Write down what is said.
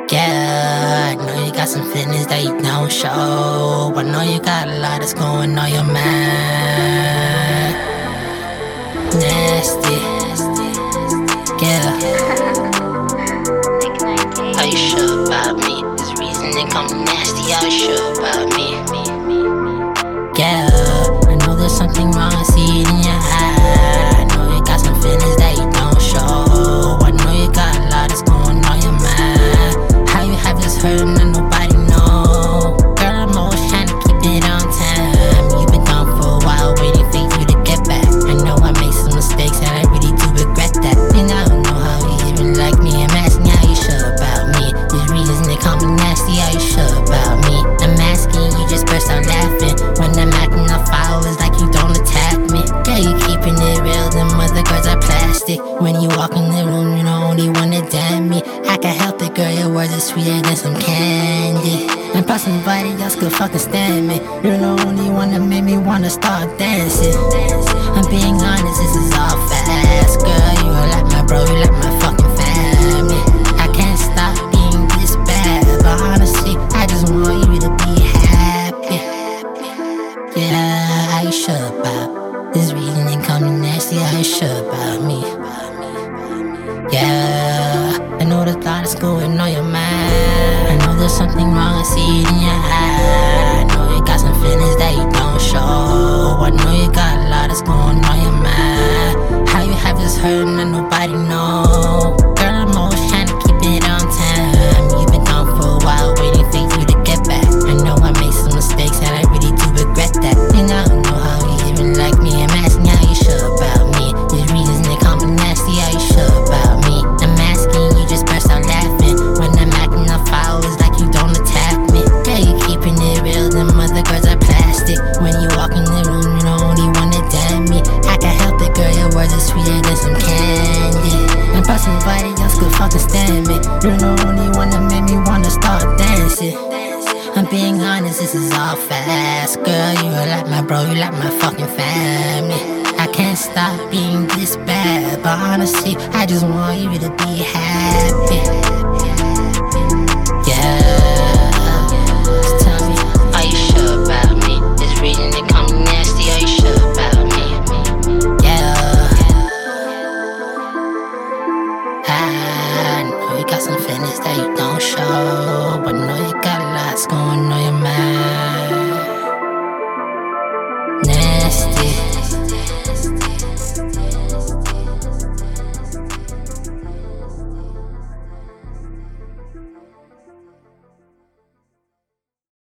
Yeah, I know you got some feelings that you don't show. I know you got a lot that's going on your mind. Nasty, yeah. Are you sure about me? This reason they call me nasty. Are you sure about me? Yeah, I know there's something wrong. I see it in your eye. I know you got some feelings that you don't show. I know you got a lot that's going on your mind. How you have this hurting and nobody know. Girl, I'm always trying to keep it on time. You've been gone for a while, waiting for you to get back. I know I made some mistakes and I really do regret that. And I don't know how you even like me. I'm asking how you sure about me. There's reasons they call me nasty. Are you sure about me? I'm asking, you just burst out laughing. When I'm acting on fire, it's like you don't attack me. Girl, you keeping it real, them other girls are plastic. When you walk in the room, you the only one that damn me. I can't help it, girl, your words are sweeter than some candy. And plus nobody else could fucking stand me. You're the only one that made me wanna start dancing. I'm being honest, this is all fast. Girl, you are like my bro, you like my fucking family. I can't stop being this bad, but honestly, I just want you to be happy. Yeah, are you sure about this reason they call me nasty? Are you sure about me? Yeah, I know the thought is going on your mind. I know there's something wrong, I see it in your eye. I know you got some feelings that you don't show. I know you got a lot that's going on your mind. How you have this hurting and nobody know. Girl, I'm always trying to keep it on time. You've been gone for a while, waiting for you to get back. I know I made some mistakes and I really do regret that. And I don't know how you even like me. I'm asking how you sure about me. There's reasons they call me nasty. Are you sure about me? I'm asking, you just burst out laughing. When I'm acting on fire, it's like you don't attack me. Girl, you keeping it real, them other girls are plastic. When you walk in the room, you're the only one that damn me. I can't help it, girl, your words are sweeter than some candy. And plus nobody else could fucking stand me. You're the only one that made me wanna start dancing. I'm being honest, this is all fast. Girl, you are like my bro, you like my fucking family. I can't stop being this bad, but honestly, I just want you to be happy. Yeah, just tell me, are you sure about me? This reason they call me nasty, are you sure about me? Yeah, I know you got some feelings that you don't show, but know you got lots going on your mind.